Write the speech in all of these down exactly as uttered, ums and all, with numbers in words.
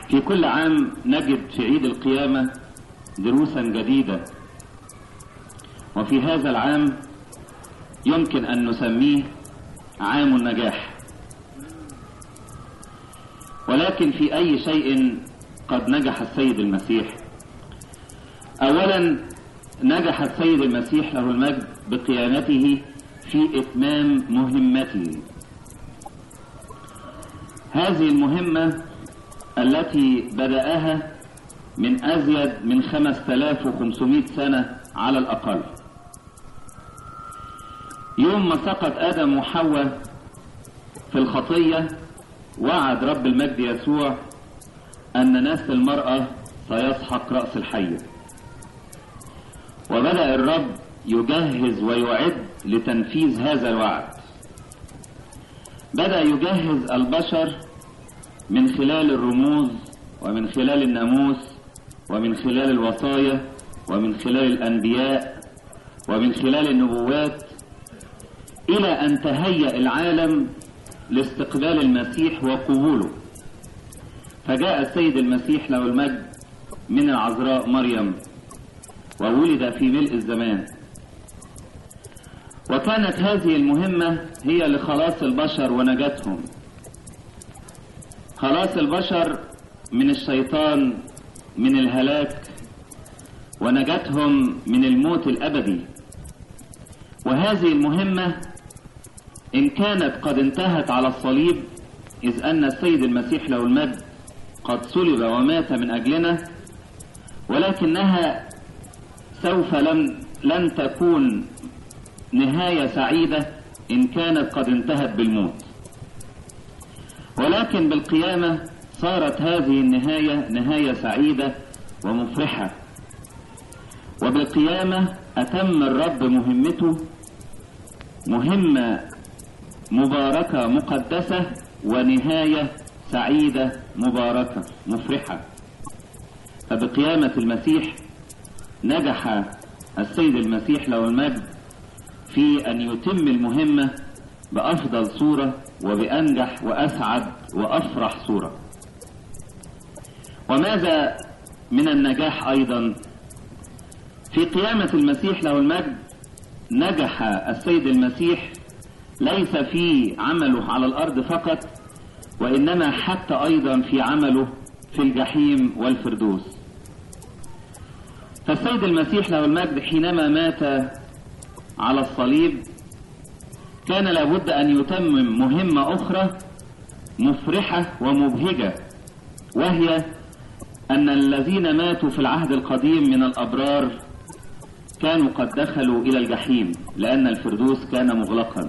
في كل عام نجد في عيد القيامة دروسا جديدة، وفي هذا العام يمكن أن نسميه عام النجاح. ولكن في أي شيء قد نجح السيد المسيح؟ أولا نجح السيد المسيح له المجد بقيامته في إتمام مهمته. هذه المهمة التي بدأها من أزيد من خمسة آلاف وخمسمائة سنة على الأقل، يوم ما سقط آدم وحواء في الخطية وعد رب المجد يسوع أن نسل المرأة سيسحق رأس الحية، وبدأ الرب يجهز ويعد لتنفيذ هذا الوعد. بدأ يجهز البشر من خلال الرموز ومن خلال الناموس ومن خلال الوصايا ومن خلال الأنبياء ومن خلال النبوات، إلى أن تهيأ العالم لاستقبال المسيح وقبوله. فجاء السيد المسيح له المجد من العذراء مريم وولد في ملء الزمان، وكانت هذه المهمة هي لخلاص البشر ونجاتهم، خلاص البشر من الشيطان من الهلاك ونجاتهم من الموت الأبدي. وهذه المهمة إن كانت قد انتهت على الصليب، إذ أن السيد المسيح له المجد قد صلب ومات من أجلنا، ولكنها سوف لم لن تكون نهاية سعيدة إن كانت قد انتهت بالموت، ولكن بالقيامة صارت هذه النهاية نهاية سعيدة ومفرحة. وبالقيامة أتم الرب مهمته، مهمة مباركة مقدسة ونهاية سعيدة مباركة مفرحة. فبقيامة المسيح نجح السيد المسيح له المجد في أن يتم المهمة بأفضل صورة وبأنجح وأسعد وأفرح صورة. وماذا من النجاح أيضا؟ في قيامة المسيح له المجد نجح السيد المسيح ليس في عمله على الأرض فقط، وإنما حتى أيضا في عمله في الجحيم والفردوس. فالسيد المسيح له المجد حينما مات على الصليب كان لابد أن يتمم مهمة أخرى مفرحة ومبهجة، وهي أن الذين ماتوا في العهد القديم من الأبرار كانوا قد دخلوا إلى الجحيم لأن الفردوس كان مغلقا.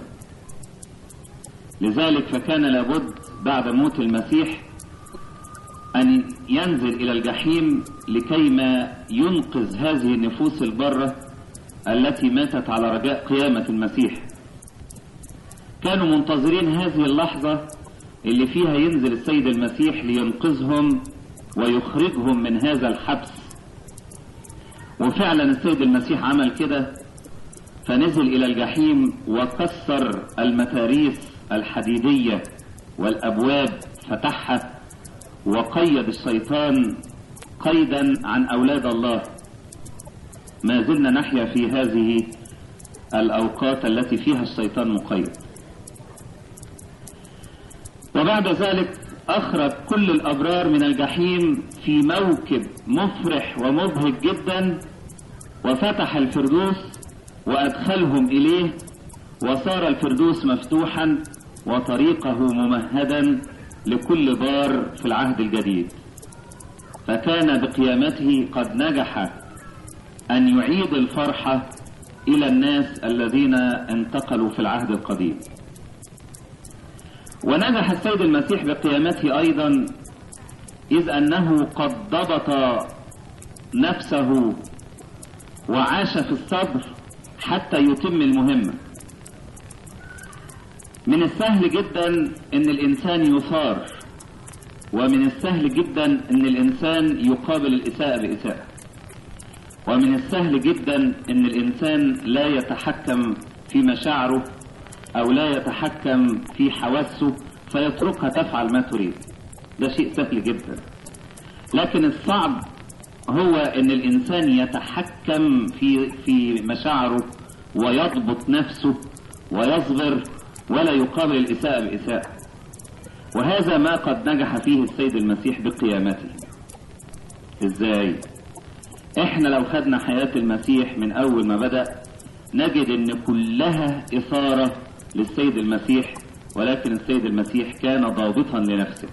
لذلك فكان لابد بعد موت المسيح أن ينزل إلى الجحيم لكيما ينقذ هذه النفوس البرة التي ماتت على رجاء قيامة المسيح. كانوا منتظرين هذه اللحظة اللي فيها ينزل السيد المسيح لينقذهم ويخرجهم من هذا الحبس. وفعلا السيد المسيح عمل كده، فنزل إلى الجحيم وكسر المتاريس الحديدية والأبواب، فتحها وقيد الشيطان قيدا عن أولاد الله. ما زلنا نحيا في هذه الأوقات التي فيها الشيطان مقيد. وبعد ذلك أخرج كل الأبرار من الجحيم في موكب مفرح ومبهج جدا، وفتح الفردوس وأدخلهم إليه، وصار الفردوس مفتوحا وطريقه ممهدا لكل بار في العهد الجديد. فكان بقيامته قد نجح أن يعيد الفرحة إلى الناس الذين انتقلوا في العهد القديم. ونجح السيد المسيح بقيامته أيضا إذ أنه قد ضبط نفسه وعاش في الصبر حتى يتم المهمة. من السهل جدا أن الإنسان يثار، ومن السهل جدا أن الإنسان يقابل الإساءة بإساءة، ومن السهل جدا أن الإنسان لا يتحكم في مشاعره أو لا يتحكم في حواسه فيتركها تفعل ما تريد. ده شيء سهل جدا. لكن الصعب هو ان الانسان يتحكم في في مشاعره ويضبط نفسه ويصبر ولا يقابل الاساءة باساءة. وهذا ما قد نجح فيه السيد المسيح بقيامته. ازاي؟ احنا لو خدنا حياة المسيح من اول ما بدأ نجد ان كلها اثارة للسيد المسيح، ولكن السيد المسيح كان ضابطا لنفسه.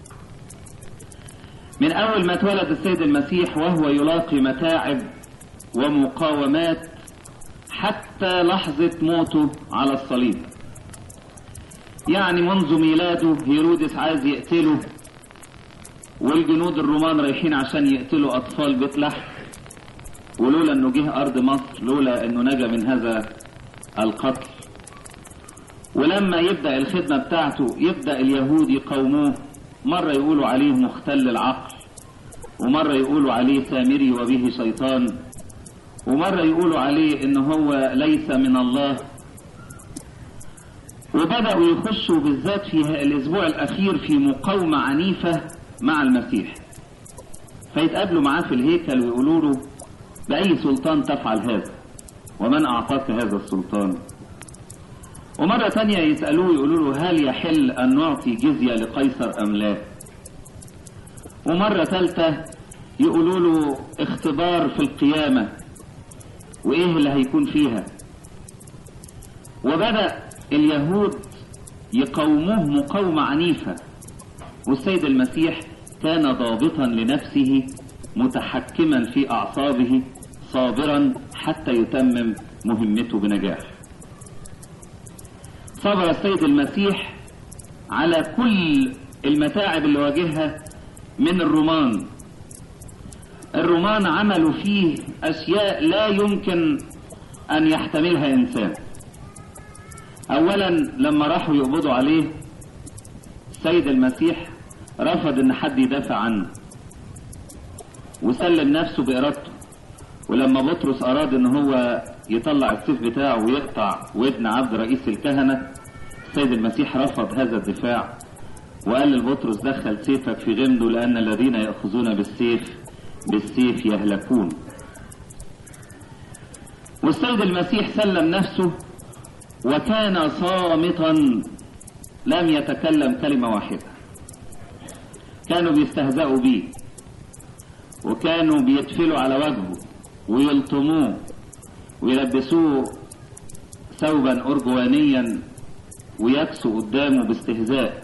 من اول ما اتولد السيد المسيح وهو يلاقي متاعب ومقاومات حتى لحظة موته على الصليب. يعني منذ ميلاده هيرودس عايز يقتله، والجنود الرومان رايحين عشان يقتلوا اطفال بيت لحم، ولولا انه جه ارض مصر، لولا انه نجا من هذا القتل. ولما يبدأ الخدمة بتاعته يبدأ اليهود يقاوموه، مرة يقولوا عليه مختل العقل، ومرة يقولوا عليه سامري وبه شيطان، ومرة يقولوا عليه انه هو ليس من الله. وبدأوا يخشوا بالذات في الاسبوع الاخير في مقاومة عنيفة مع المسيح، فيتقابلوا معاه في الهيكل ويقولوا له بأي سلطان تفعل هذا؟ ومن اعطاك هذا السلطان؟ ومرة تانية يسألوه يقولوا له هل يحل أن نعطي جزية لقيصر أم لا؟ ومرة ثالثة يقولوا له اختبار في القيامة وإيه اللي هيكون فيها. وبدأ اليهود يقاوموه مقاومة عنيفة، والسيد المسيح كان ضابطا لنفسه متحكما في أعصابه صابرا حتى يتمم مهمته بنجاح. صبر السيد المسيح على كل المتاعب اللي واجهها من الرومان. الرومان عملوا فيه أشياء لا يمكن أن يحتملها إنسان. أولا لما راحوا يقبضوا عليه السيد المسيح رفض إن حد يدافع عنه وسلم نفسه بإرادته. ولما بطرس أراد إن هو يطلع السيف بتاعه ويقطع ودن عبد رئيس الكهنة، السيد المسيح رفض هذا الدفاع وقال لبطرس دخل سيفك في غمده، لأن الذين يأخذون بالسيف بالسيف يهلكون. والسيد المسيح سلم نفسه وكان صامتا لم يتكلم كلمة واحدة. كانوا بيستهزئوا بيه وكانوا بيتفلوا على وجهه ويلطموه ويلبسوه ثوبا أرجوانيا ويكسوا قدامه باستهزاء.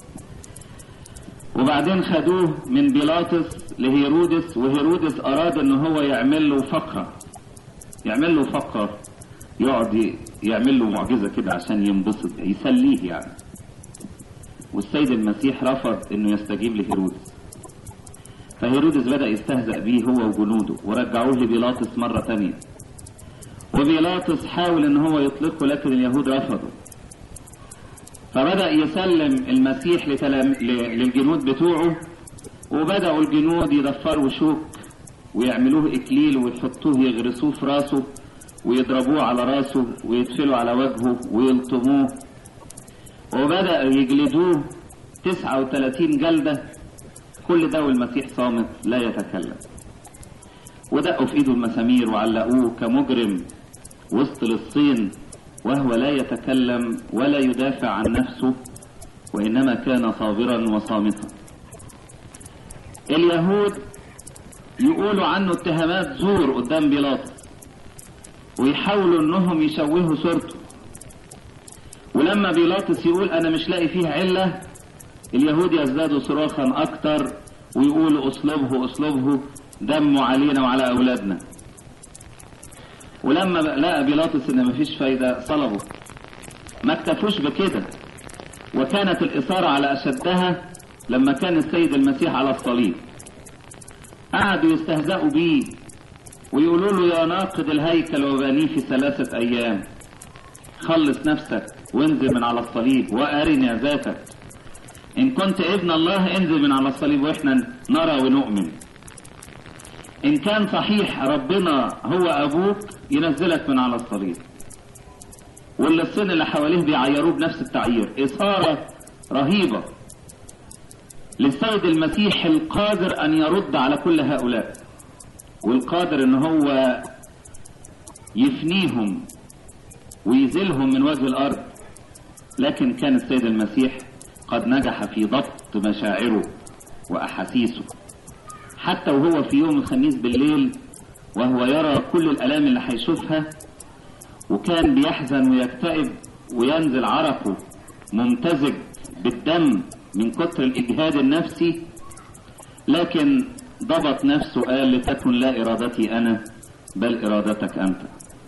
وبعدين خدوه من بيلاطس لهيرودس، وهيرودس أراد أنه هو يعمل له فقرة يعمل له فقرة يقعد يعمل له معجزة كده عشان ينبسط يسليه يعني. والسيد المسيح رفض أنه يستجيب لهيرودس، فهيرودس بدأ يستهزأ بيه هو وجنوده ورجعوه لبيلاطس مرة تانية. وبيلاطس حاول ان هو يطلقه لكن اليهود رفضوا، فبدأ يسلم المسيح لتلام... للجنود بتوعه، وبدأوا الجنود يضفروا شوك ويعملوه اكليل ويحطوه يغرسوه في راسه ويضربوه على راسه ويدفلوا على وجهه ويلطموه، وبدأ يجلدوه تسعة وثلاثين جلدة. كل ده والمسيح صامت لا يتكلم. ودقوا في ايده المسامير وعلقوه كمجرم وسط للصين وهو لا يتكلم ولا يدافع عن نفسه، وإنما كان صابرا وصامتا. اليهود يقولوا عنه اتهامات زور قدام بيلاطس ويحاولوا انهم يشوهوا صورته. ولما بيلاطس يقول انا مش لاقي فيه علة، اليهود يزدادوا صراخا اكتر ويقولوا اصلبه اصلبه دمه علينا وعلى اولادنا. ولما لقى بيلاطس ان مفيش فايدة صلبه. ما اكتفوش بكده، وكانت الاثارة على اشدها لما كان السيد المسيح على الصليب. قعدوا يستهزئوا بيه ويقولوا له يا ناقض الهيكل وبنيه في ثلاثة ايام، خلص نفسك وانزل من على الصليب وارنا ذاتك. ان كنت ابن الله انزل من على الصليب واحنا نرى ونؤمن. ان كان صحيح ربنا هو ابوك ينزلك من على الصليب. واللي الصين اللي حواليه بيعيروه بنفس التعيير، اثارة رهيبة. للسيد المسيح القادر ان يرد على كل هؤلاء، والقادر ان هو يفنيهم ويزيلهم من وجه الارض. لكن كان السيد المسيح قد نجح في ضبط مشاعره واحاسيسه، حتى وهو في يوم الخميس بالليل وهو يرى كل الالام اللي هيشوفها، وكان بيحزن ويكتئب وينزل عرقه ممتزج بالدم من كتر الاجهاد النفسي، لكن ضبط نفسه، قال لتكن لا ارادتي انا بل ارادتك انت،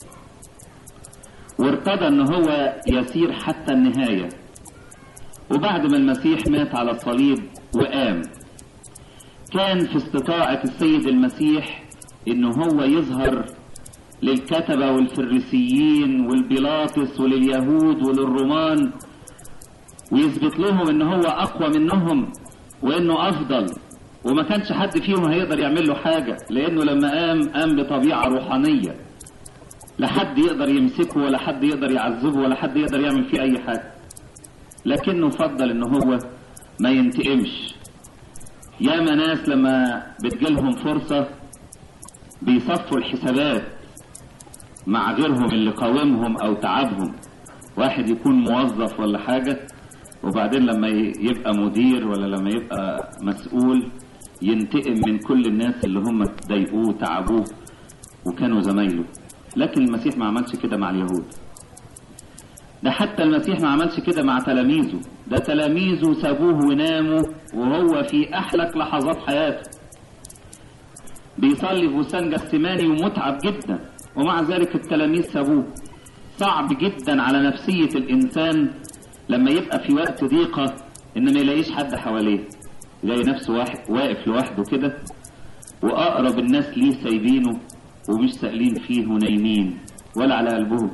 وارتضى ان هو يسير حتى النهاية. وبعد ما المسيح مات على الصليب وقام، كان في استطاعة السيد المسيح ان هو يظهر للكتبة والفريسيين والبيلاطس ولليهود وللرومان، ويثبت لهم ان هو اقوى منهم وانه افضل، وما كانش حد فيهم هيقدر يعمل له حاجة، لانه لما قام قام بطبيعة روحانية، لا حد يقدر يمسكه ولا حد يقدر يعذبه ولا حد يقدر يعمل فيه اي حاجة، لكنه فضل ان هو ما ينتقمش. ياما ناس لما بتجيلهم فرصة بيصفوا الحسابات مع غيرهم اللي قاومهم او تعبهم، واحد يكون موظف ولا حاجة وبعدين لما يبقى مدير ولا لما يبقى مسؤول ينتقم من كل الناس اللي هم ضايقوه وتعبوه وكانوا زمايله. لكن المسيح ما عملش كده مع اليهود، ده حتى المسيح ما عملش كده مع تلاميذه، ده تلاميذه سابوه وناموا وهو في احلك لحظات حياته بيصلي في بستان جثماني ومتعب جدا، ومع ذلك التلاميذ سابوه. صعب جدا على نفسية الانسان لما يبقى في وقت ضيقة ان ما يلاقيش حد حواليه، يلاقي نفسه واحد واقف لوحده كده، واقرب الناس ليه سايبينه ومش سائلين فيه ونايمين ولا على قلبهم،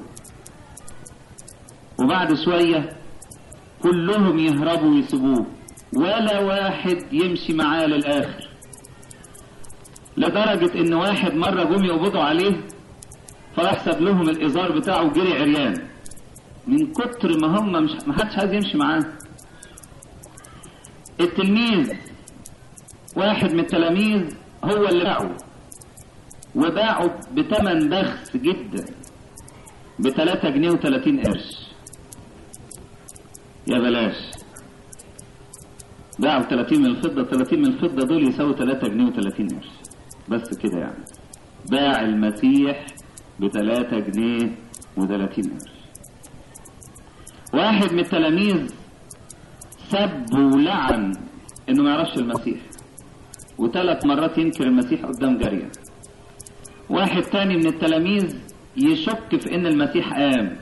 وبعد شوية كلهم يهربوا ويسيبوه ولا واحد يمشي معاه للآخر، لدرجة ان واحد مرة جم يقبضوا عليه فيحسب لهم الإزار بتاعه وجري عريان من كتر ما هم مش ما حدش عايز يمشي معاه. التلميذ واحد من التلاميذ هو اللي باعه، وباعه بتمن بخس جدا بتلاتة جنيه وتلاتين قرش، يا بلاش باعوا تلاتين من الفضة، تلاتين من الفضة دول يساوي تلاتة جنيه وتلاتين قرش بس كده، يعني باع المسيح بتلاتة جنيه وتلاتين قرش. واحد من التلاميذ سب ولعن انه ما يعرفش المسيح، وثلاث مرات ينكر المسيح قدام جارية. واحد تاني من التلاميذ يشك في ان المسيح قام.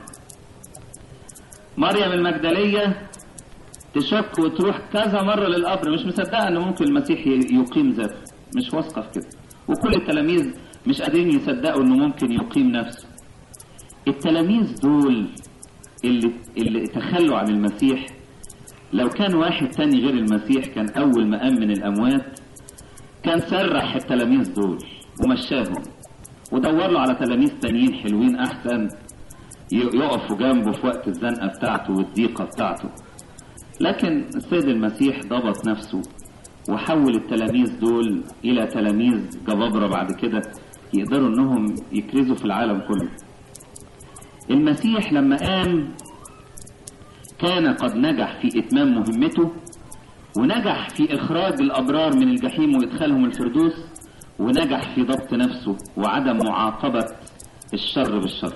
مريم المجدلية تشك وتروح كذا مرة للقبر، مش مصدقة ان ممكن المسيح يقيم ذاته، مش واثقة في كده. وكل التلاميذ مش قادرين يصدقوا انه ممكن يقيم نفسه. التلاميذ دول اللي, اللي تخلوا عن المسيح، لو كان واحد تاني غير المسيح كان اول ما قام من الاموات كان سرح التلاميذ دول ومشاهم ودور له على تلاميذ تانيين حلوين احسن يقفوا جنبه في وقت الزنقة بتاعته والضيقة بتاعته. لكن السيد المسيح ضبط نفسه وحول التلاميذ دول الى تلاميذ جبابرة بعد كده يقدروا انهم يكرزوا في العالم كله. المسيح لما قام كان قد نجح في اتمام مهمته، ونجح في اخراج الابرار من الجحيم وادخالهم الفردوس، ونجح في ضبط نفسه وعدم معاقبة الشر بالشر.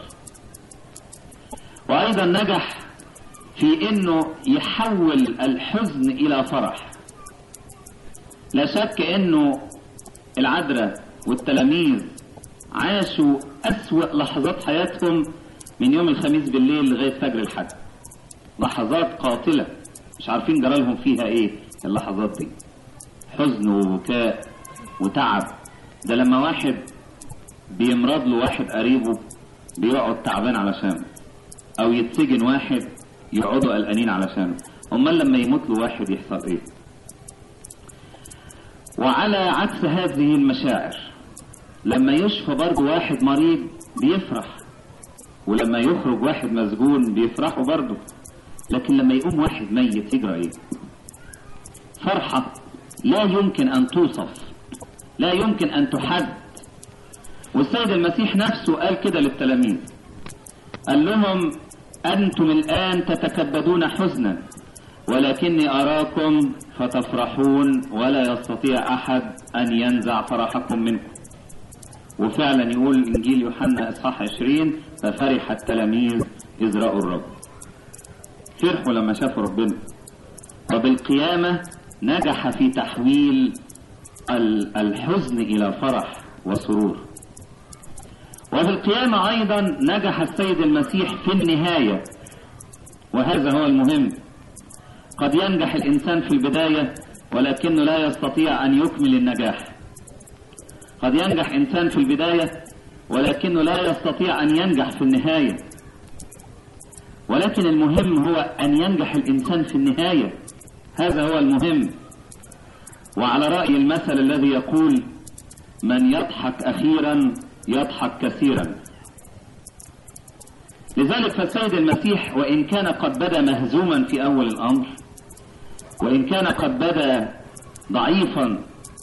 وايضا نجح في انه يحول الحزن الى فرح. لا شك انه العذراء والتلاميذ عاشوا اسوأ لحظات حياتهم من يوم الخميس بالليل لغاية فجر الحد، لحظات قاتلة مش عارفين جرالهم فيها ايه اللحظات دي، حزن وبكاء وتعب. ده لما واحد بيمرض له واحد قريبه بيقعد تعبان علشانه، او يتسجن واحد يقعدوا قلقانين علشانه، امال لما يموت له واحد يحصل ايه؟ وعلى عكس هذه المشاعر لما يشفى برضه واحد مريض بيفرح، ولما يخرج واحد مسجون بيفرحوا برضه، لكن لما يقوم واحد ميت يجرى ايه؟ فرحة لا يمكن أن توصف، لا يمكن أن تحد. والسيد المسيح نفسه قال كده للتلاميذ، قال لهم أنتم الآن تتكبدون حزنا ولكني أراكم فتفرحون ولا يستطيع أحد أن ينزع فرحكم منكم. وفعلا يقول إنجيل يوحنا إصحاح عشرين ففرح التلاميذ إذ رأوا الرب. فرحوا لما شافوا ربنا. وبالقيامة نجح في تحويل الحزن إلى فرح وسرور. وبالقيامة أيضا نجح السيد المسيح في النهاية، وهذا هو المهم. قد ينجح الإنسان في البداية ولكنه لا يستطيع أن يكمل النجاح. قد ينجح إنسان في البداية ولكنه لا يستطيع أن ينجح في النهاية. ولكن المهم هو أن ينجح الإنسان في النهاية، هذا هو المهم. وعلى رأي المثل الذي يقول من يضحك أخيرا يضحك كثيرا. لذلك فالسيد المسيح وإن كان قد بدا مهزوما في أول الأمر، وإن كان قد بدا ضعيفا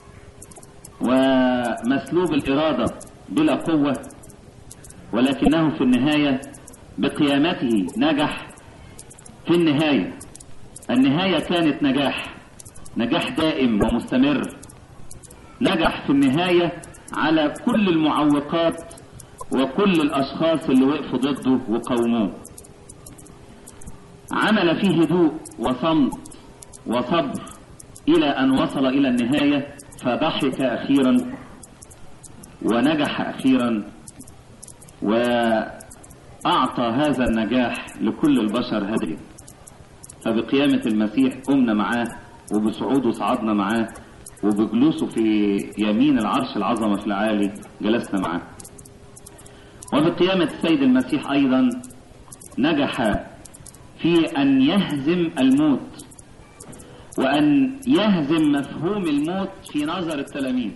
ومسلوب الإرادة بلا قوة، ولكنه في النهاية بقيامته نجح في النهاية. النهاية كانت نجاح، نجاح دائم ومستمر. نجح في النهاية على كل المعوقات وكل الأشخاص اللي وقفوا ضده وقاوموه. عمل فيه هدوء وصمت وصبر إلى أن وصل إلى النهاية، فضحك أخيرا ونجح أخيرا، وأعطى هذا النجاح لكل البشر هدية. فبقيامة المسيح قمنا معاه، وبصعوده صعدنا معاه، وبجلوسه في يمين العرش العظمة في العالي جلسنا معاه. وبقيامة السيد المسيح أيضا نجح في أن يهزم الموت، وأن يهزم مفهوم الموت في نظر التلاميذ.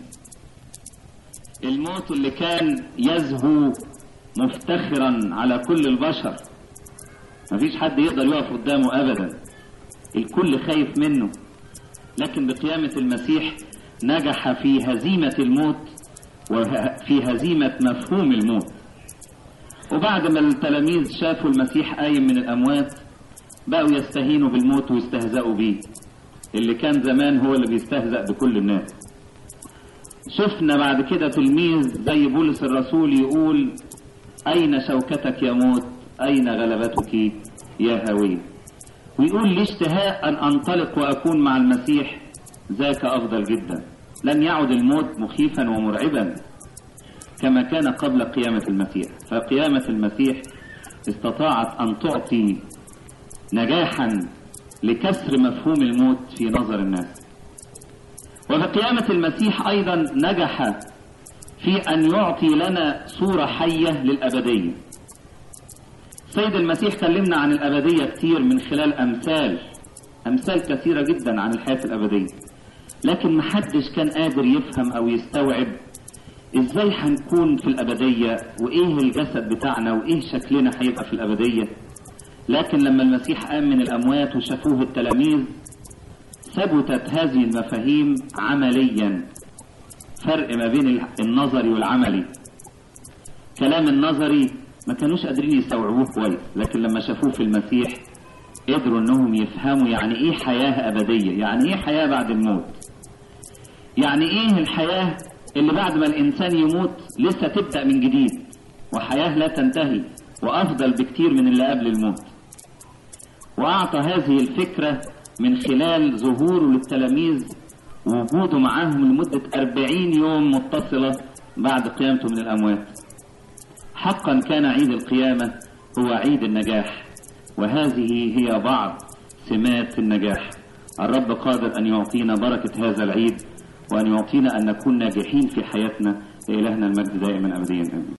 الموت اللي كان يزهو مفتخرا على كل البشر، مفيش حد يقدر يقف قدامه أبدا، الكل خايف منه. لكن بقيامة المسيح نجح في هزيمة الموت وفي هزيمة مفهوم الموت. وبعد ما التلاميذ شافوا المسيح قايم من الأموات بقوا يستهينوا بالموت ويستهزئوا بيه، اللي كان زمان هو اللي بيستهزأ بكل الناس. شفنا بعد كده تلميذ زي بولس الرسول يقول أين شوكتك يا موت، أين غلبتك يا هوية. ويقول لي اشتهاء أن أنطلق وأكون مع المسيح ذاك أفضل جدا. لن يعد الموت مخيفا ومرعبا كما كان قبل قيامة المسيح. فقيامة المسيح استطاعت أن تعطي نجاحا لكسر مفهوم الموت في نظر الناس. وبقيامة المسيح أيضا نجح في أن يعطي لنا صورة حية للأبدية. سيد المسيح كلمنا عن الأبدية كثير من خلال أمثال أمثال كثيرة جدا عن الحياة الأبدية، لكن محدش كان قادر يفهم أو يستوعب إزاي هنكون في الأبدية، وإيه الجسد بتاعنا، وإيه شكلنا هيبقى في الأبدية. لكن لما المسيح قام من الأموات وشافوه التلاميذ ثبتت هذه المفاهيم عمليا. فرق ما بين النظري والعملي. كلام النظري ما كانوش قادرين يستوعبوه كويس، لكن لما شافوه في المسيح قدروا انهم يفهموا يعني ايه حياة ابدية، يعني ايه حياة بعد الموت، يعني ايه الحياة اللي بعد ما الانسان يموت لسه تبدأ من جديد، وحياة لا تنتهي وافضل بكتير من اللي قبل الموت. واعطى هذه الفكرة من خلال ظهوره للتلاميذ ووجوده معاهم لمدة أربعين يوم متصلة بعد قيامته من الأموات. حقا كان عيد القيامة هو عيد النجاح، وهذه هي بعض سمات النجاح. الرب قادر أن يعطينا بركة هذا العيد، وأن يعطينا أن نكون ناجحين في حياتنا. لإلهنا المجد دائما أبديا آمين.